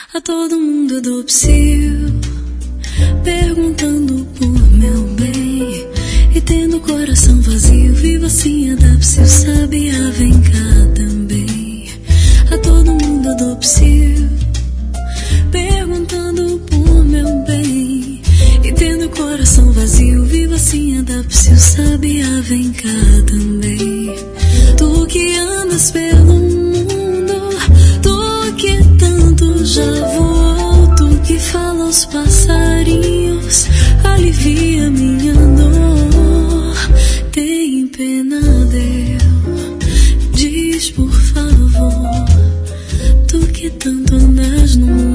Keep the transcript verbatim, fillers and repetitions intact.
A todo mundo do psil, perguntando por meu bem. E tendo o coração vazio, viva assim a da psil, sabia, vem cá também. A todo mundo do psil, perguntando por meu bem. E tendo o coração vazio, viva assim a da psil, sabia, vem cá também. Tu que andas pelo mundo, tu que tanto já voou, tu que fala aos passarinhos, alivia minha dor. Tem pena deu, diz por favor, tu que tanto andas no mundo.